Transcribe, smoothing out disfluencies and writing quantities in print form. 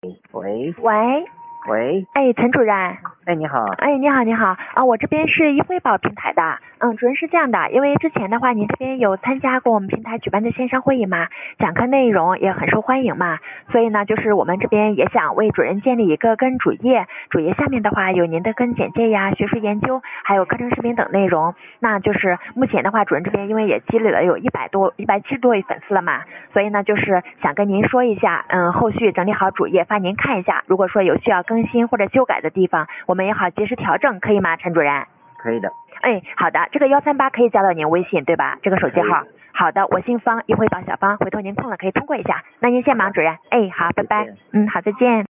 喂喂， 喂， 哎，陈主任。 哎，你好。 哎，你好，你好啊，我这边是一汇宝平台的。主任是这样的，因为之前的话，您这边有参加过我们平台举办的线上会议嘛，讲课内容也很受欢迎嘛，所以呢，就是我们这边也想为主任建立一个跟主页下面的话有您的跟简介呀、学术研究，还有课程视频等内容。那就是目前的话，主任这边因为也积累了有170多位粉丝了嘛，所以呢，就是想跟您说一下，后续整理好主页发您看一下，如果说有需要更新或者修改的地方，我们也好及时调整，可以吗，陈主任？ 可以的。 哎，好的，这个138可以加到您微信对吧？这个手机号。好的，我姓方，一汇宝小方，回头您空了可以通过一下。那您先忙，主任。哎，好，拜拜。好，再见。